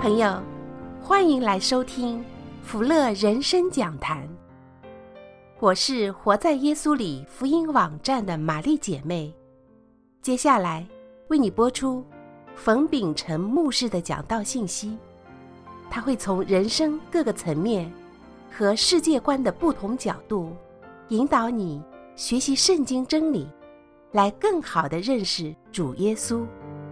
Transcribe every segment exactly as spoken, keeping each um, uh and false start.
朋友，欢迎来收听福乐人生讲坛。我是活在耶稣里福音网站的玛丽姐妹，接下来为你播出冯秉成牧师的讲道信息。他会从人生各个层面和世界观的不同角度，引导你学习圣经真理，来更好地认识主耶稣。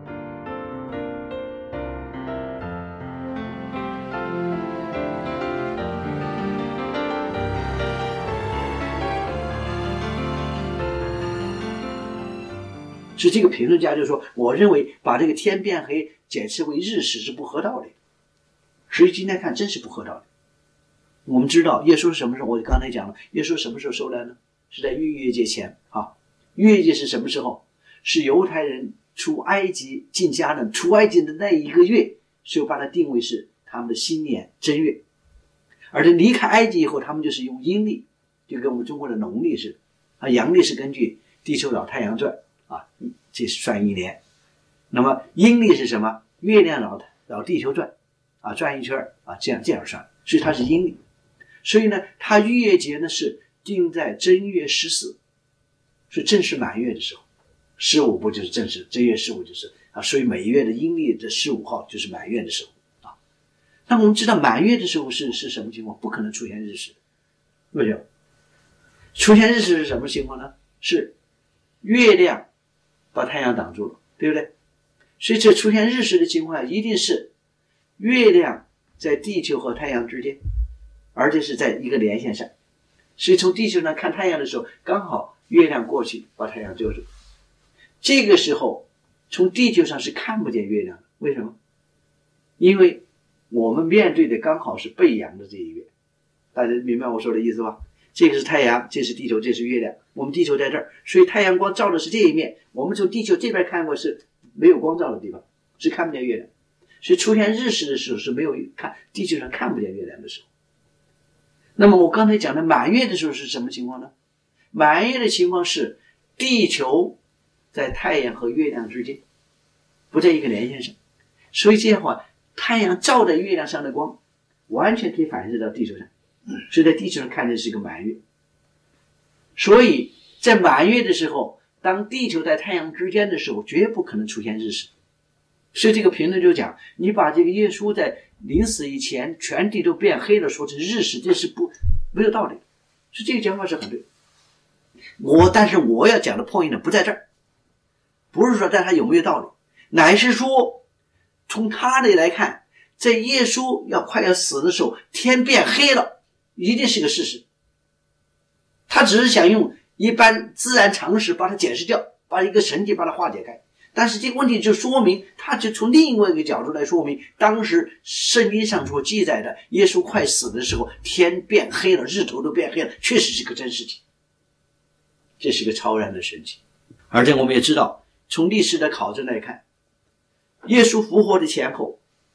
是这个评论家就说，我认为把这个天变黑解释为日食是不合道理的。所以今天看真是不合道理。我们知道耶稣是什么时候，我刚才讲了，耶稣什么时候受难呢？是在逾越节前啊。逾越节是什么时候？是犹太人出埃及进迦南出埃及的那一个月，所以把它定位是他们的新年正月。而且离开埃及以后，他们就是用阴历，就跟我们中国的农历似的啊，阳历是根据地球绕太阳转啊，这是算一年。那么阴历是什么？月亮绕绕地球转啊，转一圈啊，这样这样算，所以它是阴历。所以呢，它逾越节呢是定在正月十四，是正式满月的时候。十五不就是正式，正月十五就是啊，所以每月的阴历的十五号就是满月的时候啊。那我们知道满月的时候是是什么情况？不可能出现日食的，为什么？出现日食是什么情况呢？是月亮把太阳挡住了，对不对？所以这出现日食的情况下，一定是月亮在地球和太阳之间，而且是在一个连线上。所以从地球上看太阳的时候，刚好月亮过去把太阳遮住。这个时候从地球上是看不见月亮的，为什么？因为我们面对的刚好是背阳的这一面。大家明白我说的意思吧？这个是太阳，这是地球，这是月亮，我们地球在这儿，所以太阳光照的是这一面，我们从地球这边看过是没有光照的地方，是看不见月亮。所以出现日食的时候是没有看地球上看不见月亮的时候。那么我刚才讲的满月的时候是什么情况呢？满月的情况是地球在太阳和月亮之间，不在一个连线上，所以这样的话，太阳照在月亮上的光完全可以反射到地球上，所以在地球上看的是一个满月。所以在满月的时候，当地球在太阳之间的时候，绝不可能出现日食。所以这个评论就讲，你把这个耶稣在临死以前全地都变黑了说成日食，这是不没有道理的。所以这个讲法是很对。我但是我要讲的 point 呢不在这儿，不是说在他有没有道理，乃是说从他那来看，在耶稣要快要死的时候，天变黑了，一定是个事实。他只是想用一般自然常识把它解释掉，把一个神迹把它化解开。但是这个问题就说明，他就从另外一个角度来说明，当时圣经上所记载的耶稣快死的时候，天变黑了，日头都变黑了，确实是个真事情，这是个超然的神迹。而且我们也知道，从历史的考证来看，耶稣复活的前后，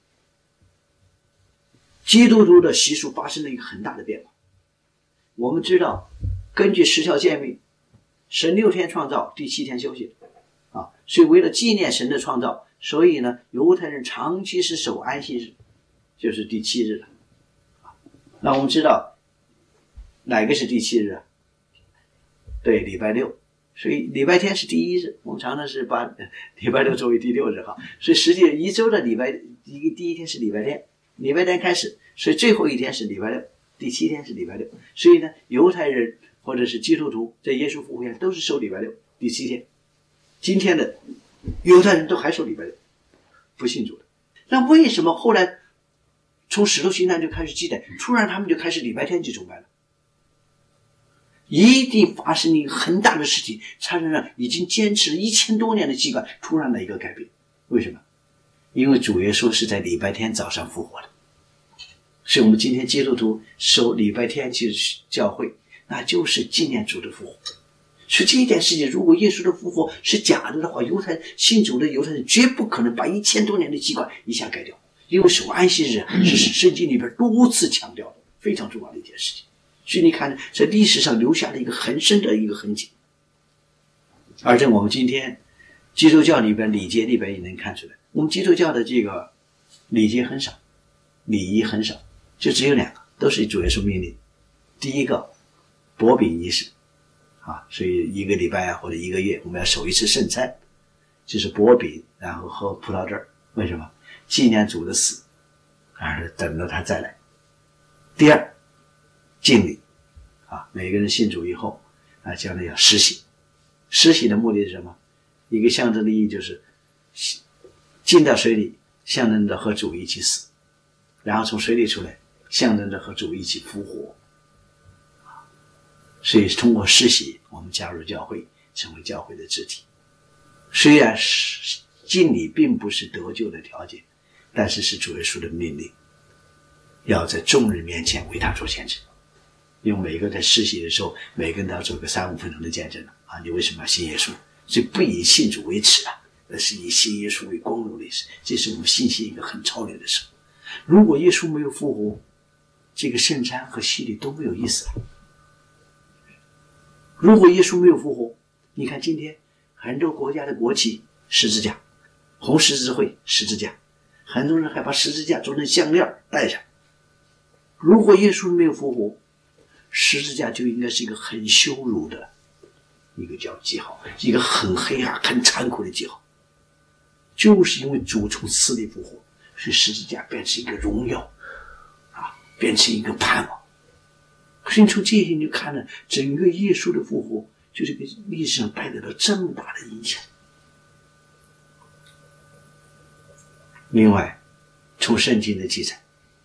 基督徒的习俗发生了一个很大的变化。我们知道，根据十条诫命，神六天创造，第七天休息啊，所以为了纪念神的创造，所以呢，犹太人长期是守安息日，就是第七日了。那我们知道哪个是第七日啊？对，礼拜六。所以礼拜天是第一日，我们常常是把礼拜六作为第六日哈。所以实际一周的礼拜第第一天是礼拜天，礼拜天开始，所以最后一天是礼拜六，第七天是礼拜六。所以呢，犹太人或者是基督徒在耶稣复活前都是守礼拜六，第七天。今天的犹太人都还守礼拜六，不信主的。那为什么后来从使徒行传就开始记载，突然他们就开始礼拜天去崇拜了？一定发生一个很大的事情，才能让已经坚持了一千多年的习惯突然的一个改变。为什么？因为主耶稣是在礼拜天早上复活的，所以我们今天基督徒守礼拜天去教会，那就是纪念主的复活。所以这一件事情，如果耶稣的复活是假的的话，犹太信主的犹太人绝不可能把一千多年的习惯一下改掉，因为守安息日是圣经里边多次强调的，非常重要的一件事情。所以你看，在历史上留下了一个很深的一个痕迹。而在我们今天基督教里边礼节里边也能看出来，我们基督教的这个礼节很少， 礼仪很少，就只有两个，都是主耶稣命令。第一个，擘饼仪式啊，所以一个礼拜啊或者一个月我们要守一次圣餐，就是擘饼然后喝葡萄汁儿。为什么？纪念主的死，而等着他再来。第二，敬礼啊，每个人信主以后啊，将来要施洗。施洗的目的是什么？一个象征的意义就是进到水里，象征着和主一起死，然后从水里出来，象征着和主一起复活。所以通过施洗，我们加入教会，成为教会的肢体。虽然敬礼并不是得救的条件，但是是主耶稣的命令，要在众人面前为他做见证。因为每个人在施洗的时候，每个人都要做个三五分钟的见证啊！你为什么要信耶稣？所以不以信主为耻啊，而是以信耶稣为光荣的事。这是我们信心一个很超越的事。如果耶稣没有复活，这个圣餐和洗礼都没有意思了。如果耶稣没有复活，你看今天很多国家的国旗十字架，红十字会十字架，很多人还把十字架做成项链戴上。如果耶稣没有复活，十字架就应该是一个很羞辱的一个叫记号，一个很黑暗很残酷的记号。就是因为主从死里复活，所以十字架变成一个荣耀啊，变成一个盼望。所以从这些你就看了整个耶稣的复活，就这个历史上带来了这么大的影响。另外从圣经的记载，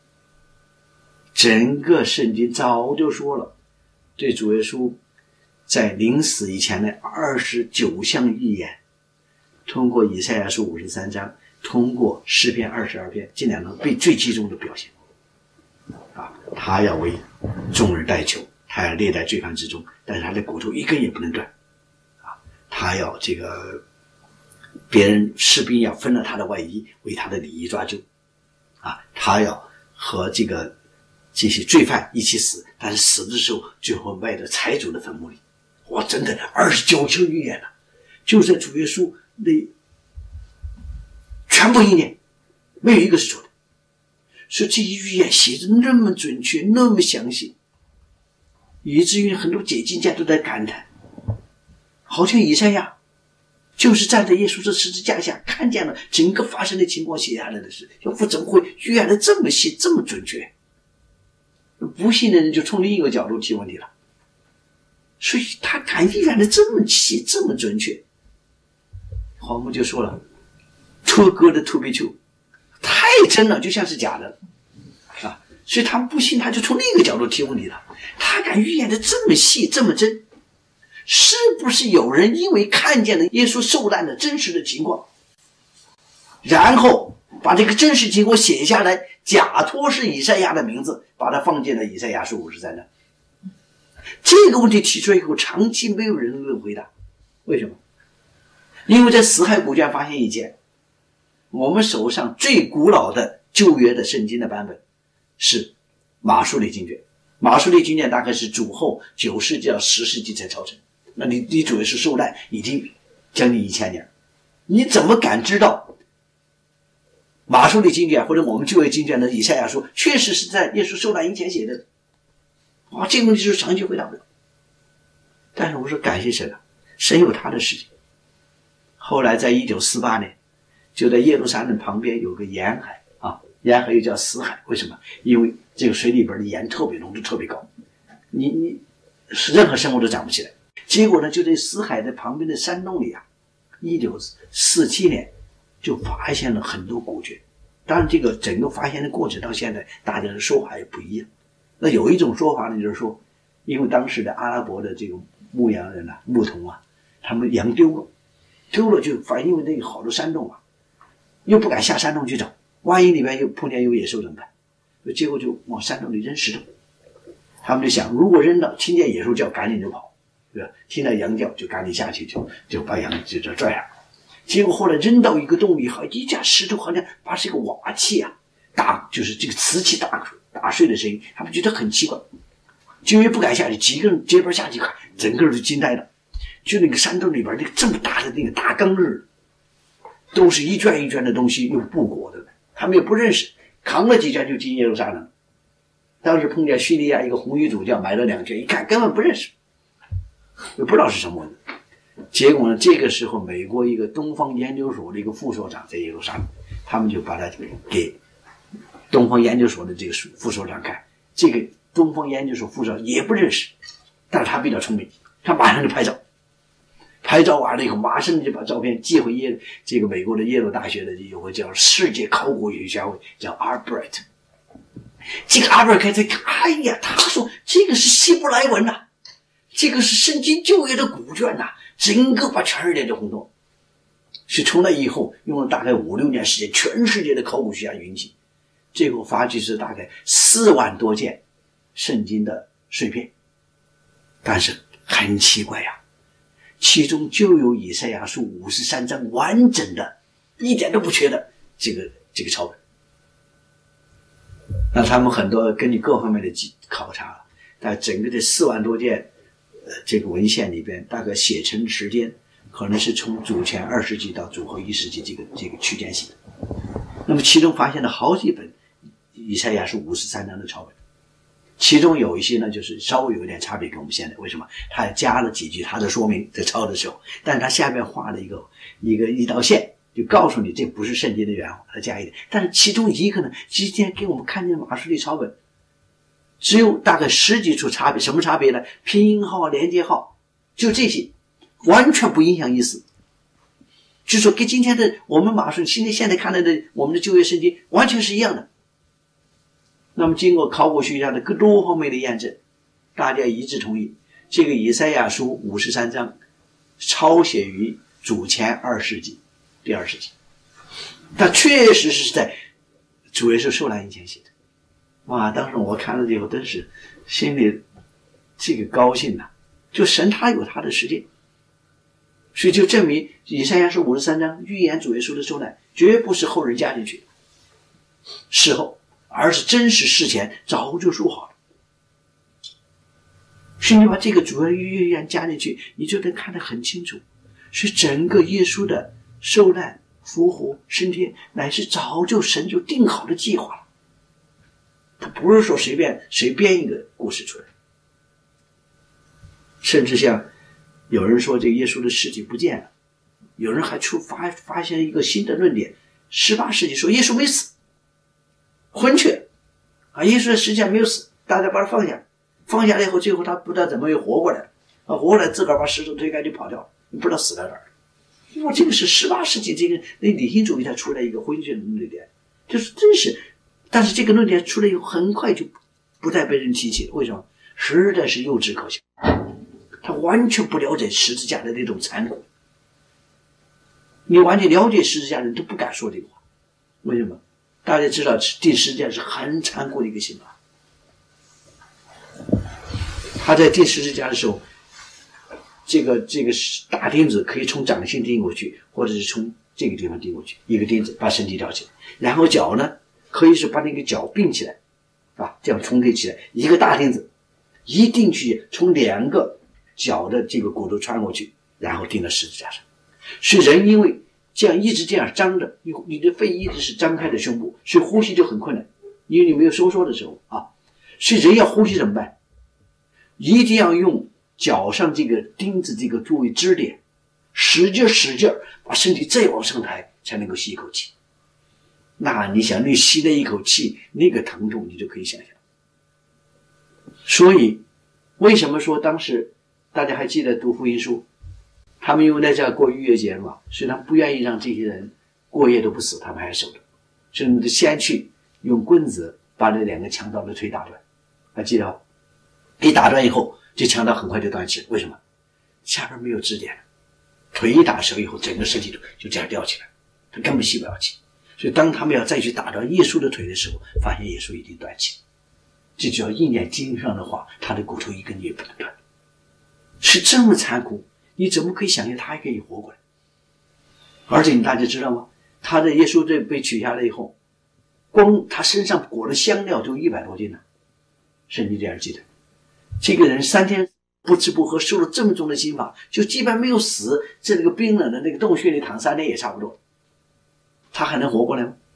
整个圣经早就说了，对主耶稣在临死以前的二十九项预言，通过以赛亚书五十三章，通过诗篇二十二篇，这两个被最集中的表现啊，他要为众人代求，他要列在罪犯之中，但是他的骨头一根也不能断啊，他要这个别人士兵要分了他的外衣，为他的礼仪抓阄啊，他要和这个这些罪犯一起死，但是死的时候最后埋到财主的坟墓里。哇，真的二十九项预言了，就在主耶稣那全部应验，没有一个是错的。所以这些预言写的那么准确，那么详细，以至于很多解经家都在感叹，好像以赛亚就是站在耶稣这十字架下，看见了整个发生的情况写下来的事，要不怎么会预言的这么细这么准确？不信的人就从另一个角度提问题了。所以他敢预言的这么细这么准确，黄木就说了，托哥的 to be true 太真了，就像是假的啊！所以他们不信，他就从另一个角度提问题了。他敢预言的这么细这么真，是不是有人因为看见了耶稣受难的真实的情况，然后把这个真实情况写下来，假托是以赛亚的名字，把它放进了以赛亚书五十三章？这个问题提出来以后，长期没有人能回答。为什么？因为在死海古卷发现以前，我们手上最古老的旧约的圣经的版本是马书里经卷。马书里经卷大概是主后九世纪到十世纪才造成，那你你主要是受难已经将近一千年，你怎么敢知道马书里经卷或者我们旧约经卷的以赛亚书确实是在耶稣受难以前写的？哇，这个问题就是长期回答不了。但是我说感谢神啊，神有他的事情。后来在一九四八年，就在耶路撒冷旁边有个盐海啊，盐海又叫死海。为什么？因为这个水里边的盐特别浓度特别高，你你任何生物都长不起来。结果呢，就在死海的旁边的山洞里啊，一九四七年就发现了很多古卷。当然这个整个发现的过程到现在大家的说法也不一样。那有一种说法呢，就是说因为当时的阿拉伯的这个牧羊人啊牧童啊，他们羊丢了丢了就反因为那个好多山洞啊，又不敢下山洞去找，万一里面又碰见有野兽怎么办？结果就往山洞里扔石头。他们就想，如果扔到听见野兽叫赶紧就跑，对吧？听到羊叫就赶紧下去，就就把羊就就拽上。结果后来扔到一个洞里，好一架石头好像把这个瓦器啊打就是这个瓷器打打碎的声音，他们觉得很奇怪，就也不敢下去，几个人结伴下去看，整个人就惊呆了。就那个山洞里边那个这么大的那个大缸日，都是一圈一圈的东西用布裹的，他们也不认识， 扛了几圈就进耶路撒冷。当时碰见叙利亚一个红衣主教，买了两圈，一看根本不认识，也不知道是什么文字。结果呢，这个时候美国一个东方研究所的一个副所长在耶路撒冷，他们就把他给东方研究所的这个副所长看。这个东方研究所副所长也不认识，但是他比较聪明，他马上就拍照。拍照完了以后，马上就把照片寄回耶这个美国的耶鲁大学的有个叫世界考古学家会，叫 Albert。这个 Albert 开始看，哎呀，他说这个是希伯来文呐、啊，这个是圣经旧约的古卷呐、啊，整个把全世界就轰动。是从那以后用了大概五六年时间，全世界的考古学家云集，最后发掘是大概四万多件圣经的碎片。但是很奇怪呀、啊，其中就有以赛亚书五十三章完整的一点都不缺的这个这个抄本。那他们很多根据各方面的考察，在整个这四万多件呃这个文献里边，大概写成时间可能是从主前二世纪到主后一世纪这个这个区间性的。那么其中发现了好几本以赛亚书五十三章的抄本，其中有一些呢就是稍微有点差别跟我们现在，为什么？他还加了几句他的说明在抄的时候，但是他下面画了一个一个一道线，就告诉你这不是圣经的原话，他加一点。但是其中一个呢，今天给我们看见马书里抄本只有大概十几处差别。什么差别呢？拼音号、连接号，就这些，完全不影响意思。就说跟今天的我们马书现在现在看到的我们的旧约圣经完全是一样的。那么经过考古学家的各多方面的验证，大家一致同意，这个以赛亚书五十三章抄写于主前二世纪第二世纪，它确实是在主耶稣受难以前写的。哇，当时我看了以后真是心里这个高兴呐、啊！就神他有他的时间，所以就证明以赛亚书五十三章预言主耶稣的受难绝不是后人加进去的事后，而是真实事前早就说好了。所以你把这个主要预言加进去，你就能看得很清楚。所以整个耶稣的受难、复活、升天，乃是早就神就定好的计划了。他不是说随便谁编一个故事出来。甚至像有人说这个耶稣的尸体不见了，有人还出发发现一个新的论点，十八世纪说耶稣没死，昏厥啊，耶稣实际上没有死，大家把他放下，放下来以后，最后他不知道怎么又活过来了，啊，活过来自个儿把石头推开就跑掉了，你不知道死在哪儿。因为这个是十八世纪这个那理性主义才出来一个昏厥的论点，就是真是，但是这个论点出来以后，很快就不再被人提起了。为什么？实在是幼稚可笑，他完全不了解十字架的那种残酷。你完全了解十字架的人都不敢说这个话，为什么？大家知道钉十字架是很残酷的一个刑罚。他在钉十字架的时候，这个这个大钉子可以从掌心钉过去，或者是从这个地方钉过去，一个钉子把身体吊起来，然后脚呢可以是把那个脚并起来，啊，这样重叠起来，一个大钉子一定去从两个脚的这个骨头穿过去，然后钉到十字架上。所以人因为这样一直这样张着，你你的肺一直是张开的胸部，所以呼吸就很困难，因为你没有收缩的时候啊。所以人要呼吸怎么办？一定要用脚上这个钉子这个作为支点，使劲使劲把身体再往上抬，才能够吸一口气。那你想你吸了一口气，那个疼痛你就可以想象。所以为什么说当时大家还记得读福音书，他们因为在这过逾越节嘛，所以他们不愿意让这些人过夜都不死，他们还守着，所以先去用棍子把这两个强盗的腿打断，还记得吧？一打断以后，这强盗很快就断气了。为什么？下边没有支点了，腿一打折以后，整个身体就就这样吊起来，他根本吸不了气。所以当他们要再去打断耶稣的腿的时候，发现耶稣已经断气，这就要应验经上的话，他的骨头一根也不能断，是这么残酷。你怎么可以想象他还可以活过来？而且你大家知道吗？他的耶稣这被取下来以后，光他身上裹的香料就一百多斤呢。圣经这样记得，这个人三天不吃不喝，受了这么重的刑罚，就基本没有死，在那个冰冷的那个洞穴里躺三天也差不多，他还能活过来吗？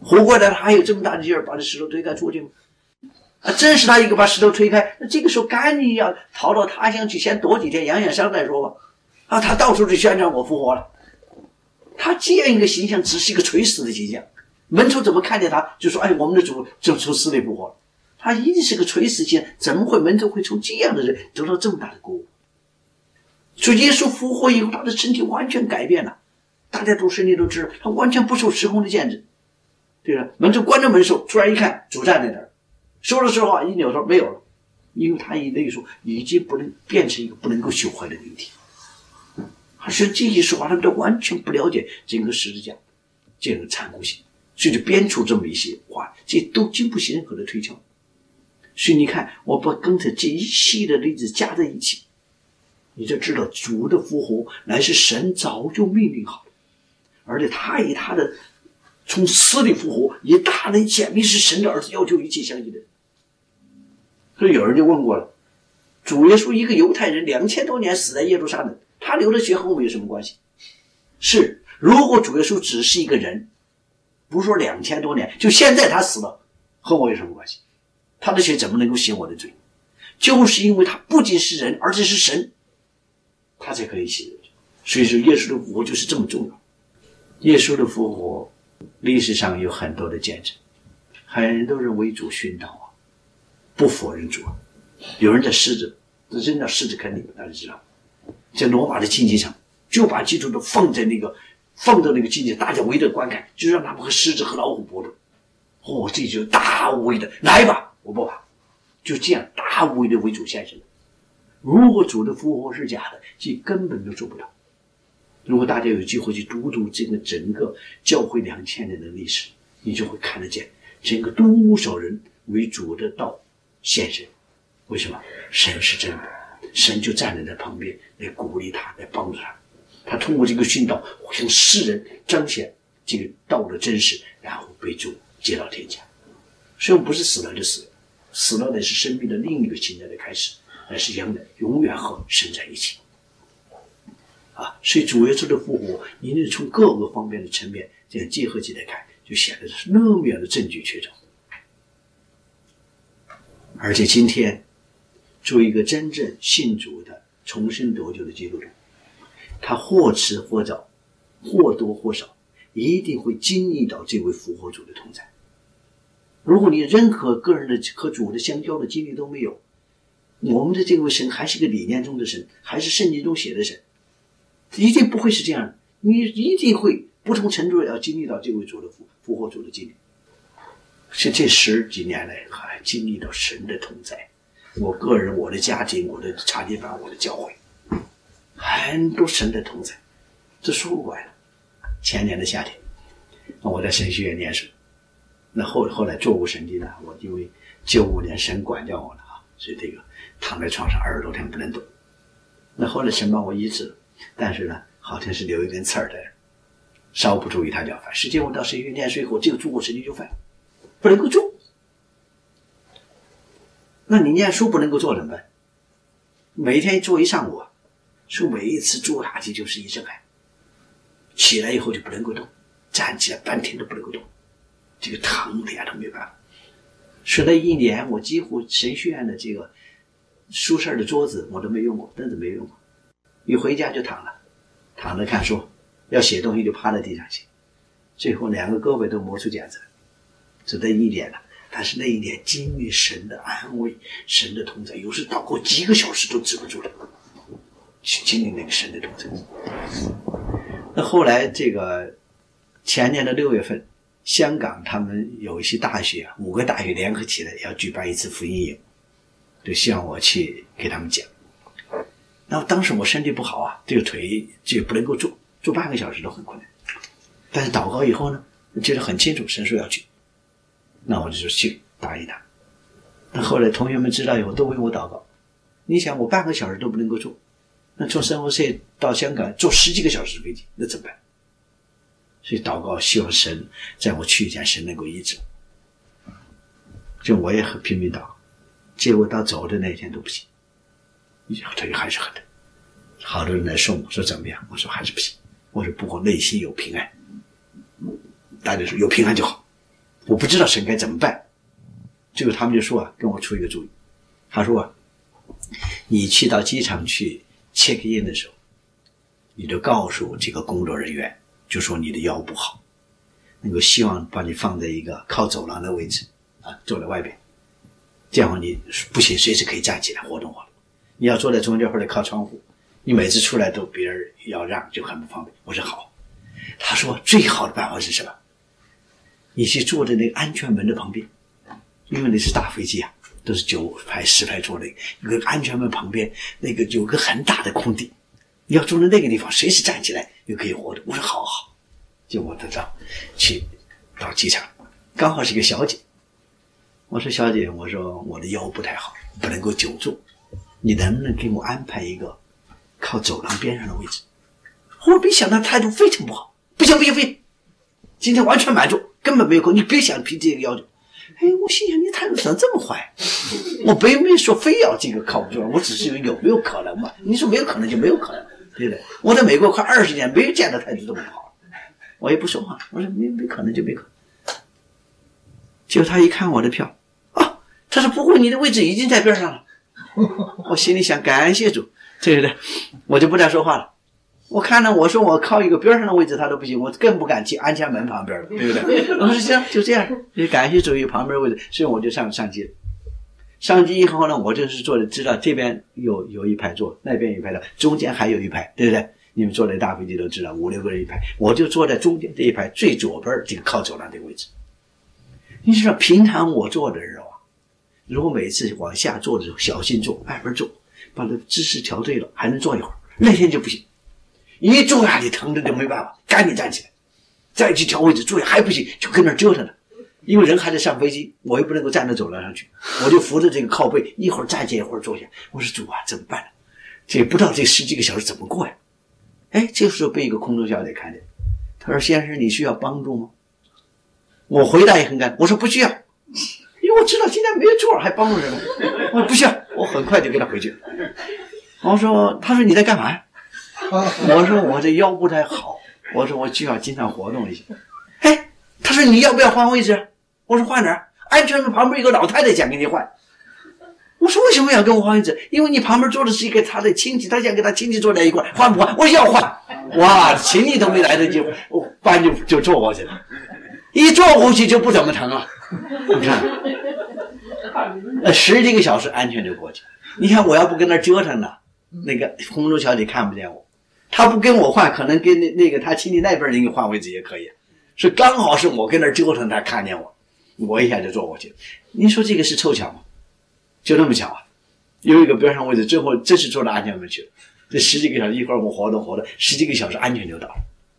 活过来他还有这么大的劲儿把这石头推开出去吗？啊，真是他一个把石头推开，那这个时候赶紧要逃到他乡去，先躲几天养养伤再说吧。啊，他到处去宣传我复活了。他这样一个形象只是一个垂死的形象，门徒怎么看见他就说，哎，我们的主就从死里复活了。他一定是个垂死形象，怎么会门徒会从这样的人得到这么大的鼓舞？所以耶稣复活以后，他的身体完全改变了。大家读圣经都知道，他完全不受时空的限制。对了，门徒关着门时候，突然一看主站在那儿，说了实话，一扭头没有了，因为他以那个时候已经不能变成一个不能够朽坏的灵体。而是这些说话，他们都完全不了解整个十字架这种残酷性，所以就编出这么一些话，这都经不起任何的推敲。所以你看，我把刚才这一系列的例子加在一起，你就知道主的复活乃是神早就命令好的，而且他以他的从死里复活，以大能显明是神的儿子，要求一切相信的人。所以有人就问过了，主耶稣一个犹太人两千多年死在耶路撒冷，他流的血和我们有什么关系？是，如果主耶稣只是一个人，不是说两千多年，就现在他死了，和我有什么关系？他的血怎么能够洗我的罪？就是因为他不仅是人，而且是神，他才可以洗的罪。所以说耶稣的复活就是这么重要。耶稣的复活历史上有很多的见证，很多人为主殉道啊，不否认主啊。有人在狮子扔到狮子坑里面，大家知道，在罗马的竞技场就把基督徒放在那个放到那个竞技，大家围着观看，就让他们和狮子和老虎搏斗。哦，这就大无畏的来吧，我不怕，就这样大无畏的为主献身。如果主的复活是假的，这根本就做不到。如果大家有机会去读读这个整个教会两千年的历史，你就会看得见整个多少人为主的道献身。为什么？神是真的，神就站在他旁边来鼓励他，来帮助他。他通过这个殉道向世人彰显这个道的真实，然后被主接到天家。所以我们不是死了就死了，死了乃是生命的另一个新的开始，乃是将来永远和神在一起啊！所以主耶稣的复活，你能从各个方面的层面这样结合起来看，就显得是那么样的证据确凿。而且今天做一个真正信主的重生得救的基督徒，他或迟或早，或多或少，一定会经历到这位复活主的同在。如果你任何个人的和主的相交的经历都没有，我们的这位神还是个理念中的神，还是圣经中写的神，一定不会是这样的。你一定会不同程度的要经历到这位主的复复活主的经历。是这十几年来还经历到神的同在，我个人、我的家庭、我的茶经班、我的教会，很多神的同在，这说不完了。前年的夏天，我在神学院念书，那后后来坐无神经呢，我因为九五年神管教我了啊，所以这个躺在床上二十多天不能动。那后来神帮我医治了，但是呢，好像是留一根刺儿在这儿，稍不注意它就要犯。实际上我到神学院念书以后，这个坐无神经就犯，不能够做。那你念书不能够做怎么办？每天做一上午，所以每一次做下去就是一阵汗，起来以后就不能够动，站起来半天都不能够动，这个疼的呀都没办法。说那一年我几乎神学院的这个书室的桌子我都没用过，凳子没用过，一回家就躺了，躺着看书，要写东西就趴在地上写，最后两个胳膊都磨出茧子，就那一年了。但是那一年经历神的安慰，神的同在，有时祷告几个小时都止不住了，去经历那个神的同在。那后来这个前年的六月份，香港他们有一些大学，五个大学联合起来要举办一次福音营，就希望我去给他们讲。然后当时我身体不好啊，这个腿就不能够坐，坐半个小时都很困难。但是祷告以后呢，觉得很清楚神说要去，那我就去答应他。那后来同学们知道以后都为我祷告。你想我半个小时都不能够坐，那从圣何塞到香港坐十几个小时飞机，那怎么办？所以祷告希望神在我去以前神能够医治。就我也很拼命祷告，结果到走的那天都不行，腿还是很疼。好多人来送我说怎么样，我说还是不行，我说不过内心有平安，大家说有平安就好， 我不知道神该怎么办。最后他们就说啊，跟我出一个主意，他说啊，你去到机场去 check in 的时候，你就告诉这个工作人员，就说你的腰不好，能够希望把你放在一个靠走廊的位置啊，坐在外边，这样你不行随时可以站起来活动活动。你要坐在中间或者靠窗户，你每次出来都别人要让，就很不方便。我说好。他说最好的办法是什么？你去坐在那个安全门的旁边，因为那是大飞机啊，都是九排十排座的，有个安全门旁边那个有个很大的空地，你要坐在那个地方随时站起来又可以活动。我说好好。就我得到去到机场，刚好是一个小姐，我说小姐，我说我的腰不太好，不能够久坐，你能不能给我安排一个靠走廊边上的位置？我没想到态度非常不好，不行不行不行，今天完全满足，根本没有空，你别想提这个要求。哎，我心想你态度怎么这么坏？我并没说非要这个靠不住，我只是有没有可能嘛？你说没有可能就没有可能，对不对？我在美国快二十年，没有见到态度这么不好，我也不说话，我说没没可能就没可能。结果他一看我的票啊，他说不过你的位置已经在边上了。我心里想感谢主，对不对？我就不再说话了。我看到我说我靠一个边上的位置他都不行，我更不敢去安全门旁边了，对不对？我说行，就这样，就感谢主于旁边的位置，所以我就上上机了。上机以后呢，我就是坐的，知道这边有有一排坐，那边有一排坐，中间还有一排，对不对？你们坐在大飞机都知道，五六个人一排，我就坐在中间这一排最左边这个靠走廊这个位置。你知道平常我坐的时候啊，如果每次往下坐的时候小心坐，慢慢坐，把这姿势调对了，还能坐一会儿。那天就不行，一坐下你疼的就没办法，赶紧站起来，再去调位置，坐下还不行，就跟那折腾了。因为人还在上飞机，我又不能够站到走廊上去，我就扶着这个靠背，一会儿站起来一会儿坐下。我说主啊，怎么办呢？这不知道这十几个小时怎么过呀？哎，这时候被一个空中小姐看见，她说：“先生，你需要帮助吗？”我回答也很干，我说不需要，因为我知道今天没有座还帮助什么？我说不需要，我很快就跟他回去。我说，他说你在干嘛呀？我说我这腰不太好，我说我需要经常活动一下。哎，他说你要不要换位置？我说换哪儿？安全门旁边有个老太太想给你换。我说为什么要跟我换位置？因为你旁边坐的是一个他的亲戚，他想跟他亲戚坐在一块，换不换？我说要换。哇，亲戚都没来得及，我搬就就坐过去了。一坐过去就不怎么疼了，你看，呃，十几个小时安全就过去。你看我要不跟那折腾呢，那个空中小姐看不见我，她不跟我换，可能跟那那个她亲戚那边人给换位置也可以，是刚好是我跟那折腾，她看见我，我一下就坐过去了。你说这个是凑巧吗？就那么巧啊！有一个边上位置，最后真是坐到安全门去了。这十几个小时，一会儿我活动活动，十几个小时安全就到了。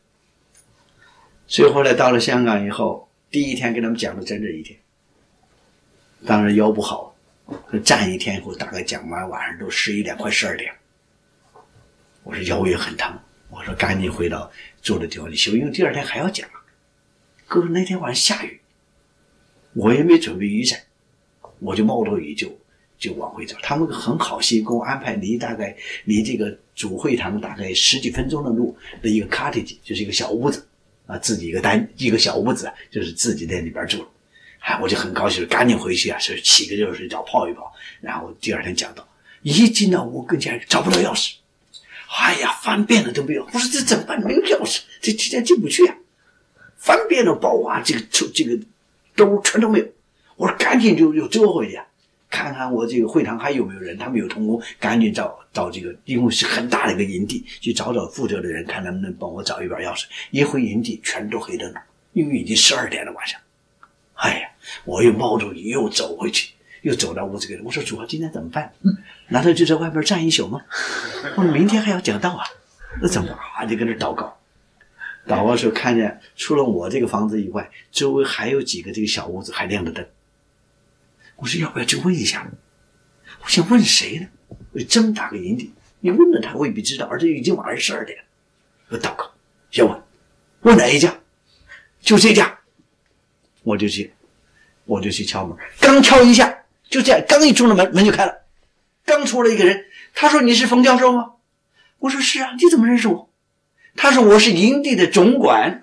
所以后来到了香港以后，第一天跟他们讲了整整一天，当然腰不好，站一天以后大概讲完晚上都十一点快十二点，我说腰也很疼，我说赶紧回到坐的地方去休，因为第二天还要讲。可是那天晚上下雨，我也没准备雨伞，我就冒着雨就就往回走。他们很好心给我安排离大概离这个主会堂大概十几分钟的路的一个 cottage， 就是一个小屋子啊，自己一个单一个小屋子，就是自己在里边住了。哎，我就很高兴，赶紧回去啊，是起个热水澡泡一泡，然后第二天讲到，一进到屋跟前找不到钥匙，哎呀，翻遍了都没有。我说这怎么办？没有钥匙，这今天进不去啊！翻遍了包啊，这个这个兜全都没有。我说赶紧就又折回去啊，看看我这个会堂还有没有人，他们有同工，赶紧找找这个，因为是很大的一个营地，去找找负责的人，看能不能帮我找一把钥匙。一回营地全都黑灯了，因为已经十二点了晚上。哎呀，我又冒着雨又走回去，又走到屋子里。我说主啊，今天怎么办？难道就在外边站一宿吗？我说明天还要讲道啊，那怎么啊？就跟那祷告。祷告的时候看见，除了我这个房子以外，周围还有几个这个小屋子还亮着灯。我说要不要去问一下？我想问谁呢？这么大个营地，你问了他未必知道，而且已经晚上十二点了。我祷告，要问，问哪一家？就这家。我就去，我就去敲门，刚敲一下，就这样，刚一出了门，门就开了。刚出来一个人，他说：“你是冯教授吗？”我说：“是啊，你怎么认识我？”他说：“我是营地的总管。”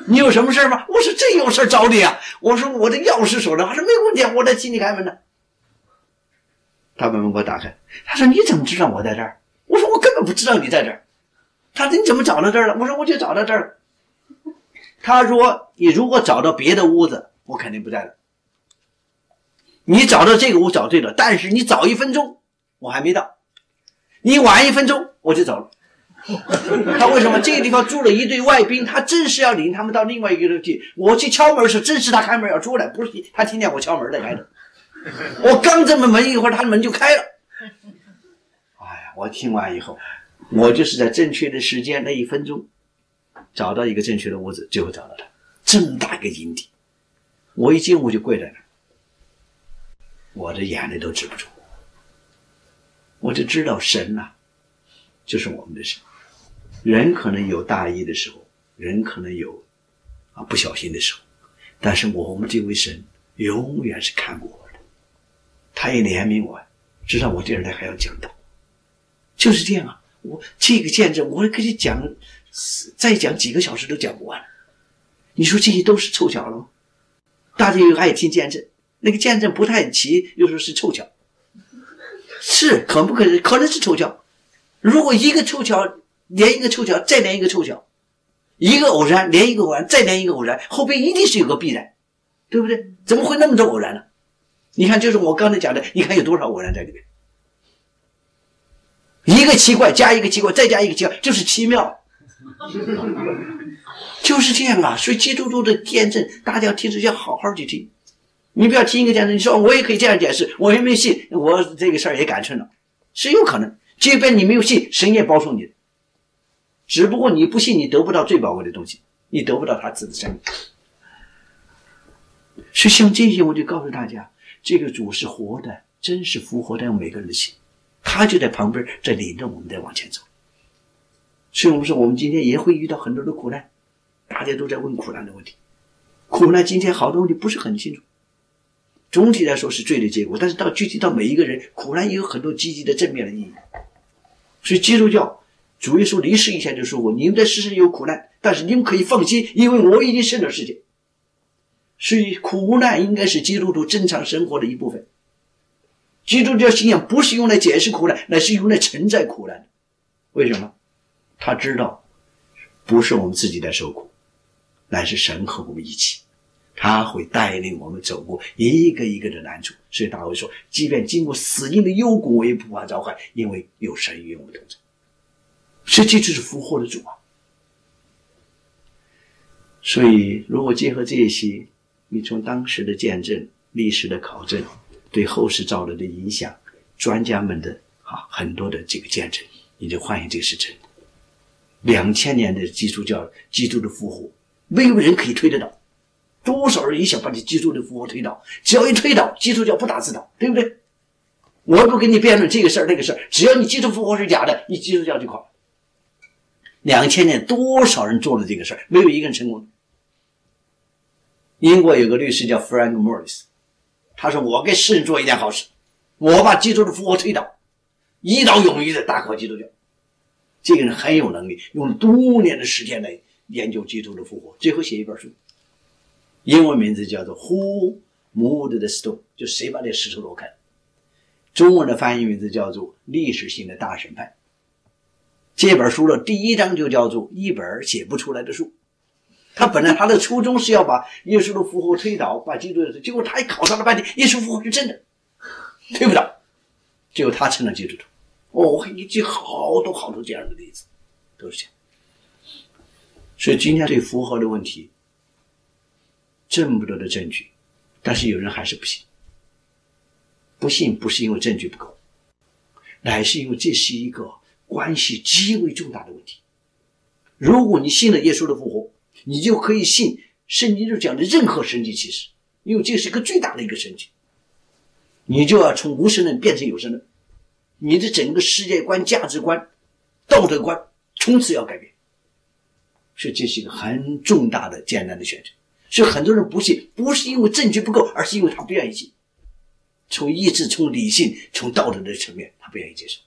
你有什么事吗？我说真有事找你啊。我说我的钥匙手上，他说没问题，我在替你开门呢。他把门给我打开，他说你怎么知道我在这儿？我说我根本不知道你在这儿。他说你怎么找到这儿了？我说我就找到这儿了。他说你如果找到别的屋子，我肯定不在了。你找到这个屋找对了，但是你早一分钟我还没到，你晚一分钟我就走了。他为什么这个地方住了一队外宾，他正是要领他们到另外一个地方去。我去敲门的时候，正是他开门要出来，不是他听见我敲门在开的。我刚这么门一会儿，他的门就开了。哎呀，我听完以后，我就是在正确的时间那一分钟找到一个正确的屋子，最后找到他。这么大一个营地，我一进屋就跪在那儿，我的眼泪都止不住。我就知道神啊，就是我们的神。人可能有大意的时候，人可能有啊不小心的时候，但是我们这位神永远是看过我的，他也怜悯我，知道我第二天还要讲道，就是这样啊。我这个见证，我可以讲，再讲几个小时都讲不完。你说这些都是凑巧了吗？大家有爱听见证，那个见证不太齐，又说是凑巧，是可不可能？可能是凑巧。如果一个凑巧连一个凑巧，再连一个凑巧，一个偶然连一个偶然，再连一个偶然，后边一定是有个必然，对不对？怎么会那么多偶然呢？你看，就是我刚才讲的，你看有多少偶然在里面？一个奇怪加一个奇怪，再加一个奇怪，就是奇妙，就是这样啊。所以基督徒的见证，大家要听着要好好去听。你不要听一个见证，你说我也可以这样解释，我也没信，我这个事儿也赶成了，是有可能。即便你没有信，神也保守你的。只不过你不信，你得不到最宝贵的东西，你得不到他自己的生命。所以像这些，我就告诉大家，这个主是活的，真是复活在每个人的心，他就在旁边在领着我们在往前走。所以我们说，我们今天也会遇到很多的苦难，大家都在问苦难的问题。苦难今天好多问题不是很清楚，总体来说是罪的结果，但是到具体到每一个人，苦难也有很多积极的正面的意义。所以基督教主耶稣离世以前就说过，你们在世上有苦难，但是你们可以放心，因为我已经胜了世界。所以苦难应该是基督徒正常生活的一部分。基督教信仰不是用来解释苦难，乃是用来承载苦难的。为什么？他知道不是我们自己在受苦，乃是神和我们一起，他会带领我们走过一个一个的难处。所以大卫说，即便经过死荫的幽谷，我也不怕遭害，因为有神与我们同在。所以这就是复活的主啊。所以如果结合这些，你从当时的见证、历史的考证，对后世造来的影响，专家们的啊很多的这个见证，你就发现这个是真的。两千年的基督教基督的复活，没有人可以推得倒。多少人也想把你基督的复活推倒，只要一推倒，基督教不打自倒，对不对？我不跟你辩论这个事儿那个事儿，只要你基督复活是假的，你基督教就垮了。两千年多少人做了这个事儿，没有一个人成功。英国有个律师叫 Frank Morris， 他说我给世人做一件好事，我把基督的复活推倒，一劳永逸的打垮基督教。这个人很有能力，用了多年的时间来研究基督的复活，最后写一本书，英文名字叫做 Who Moved the Stone， 就谁把这石头挪开。中文的翻译名字叫做历史性的大审判。这本书的第一章就叫做一本写不出来的书。他本来他的初衷是要把耶稣的复活推倒，把基督的，结果他一考察了半天，耶稣复活是真的，推不倒，结果他成了基督徒。哦，我可以举好多好多这样的例子，都是这样。所以今天对复活的问题，这么多的证据，但是有人还是不信。不信不是因为证据不够，乃是因为这是一个关系极为重大的问题。如果你信了耶稣的复活，你就可以信圣经中讲的任何神迹奇事，因为这是一个巨大的一个神迹。你就要从无神论变成有神论，你的整个世界观、价值观、道德观从此要改变。所以这是一个很重大的艰难的选择。所以很多人不信，不是因为证据不够，而是因为他不愿意信。从意志、从理性、从道德的层面，他不愿意接受。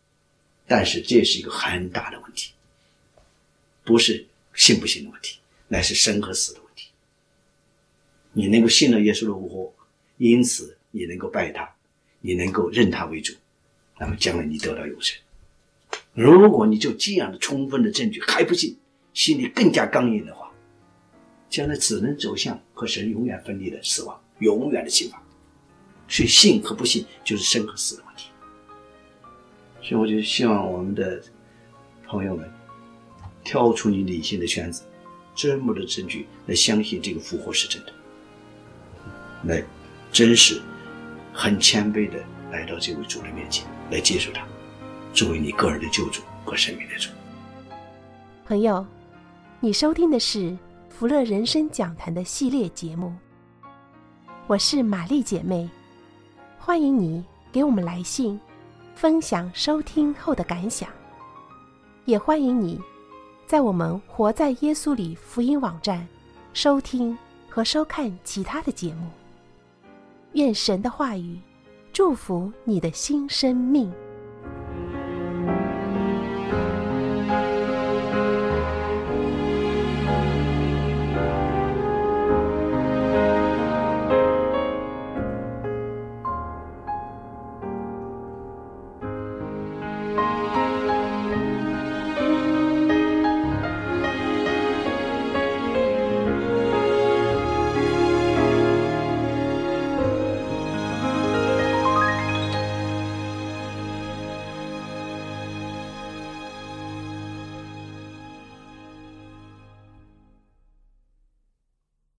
但是这是一个很大的问题，不是信不信的问题， 乃是生和死的问题。你能够信了耶稣的复活，因此你能够拜他，你能够认他为主，那么将来你得到永生。如果你就这样的充分的证据还不信，心里更加刚硬的话，将来只能走向和神永远分离的死亡，永远的刑罚。所以信和不信就是生和死的问题。所以我就希望我们的朋友们跳出你理性的圈子，真实的证据来相信这个复活是真的，来真实很谦卑的来到这位主的面前，来接受他作为你个人的救主和生命的主。 朋友，你收听的是福乐人生讲坛的系列节目，我是玛丽姐妹，欢迎你给我们来信分享收听后的感想，也欢迎你在我们活在耶稣里福音网站收听和收看其他的节目。愿神的话语祝福你的新生命。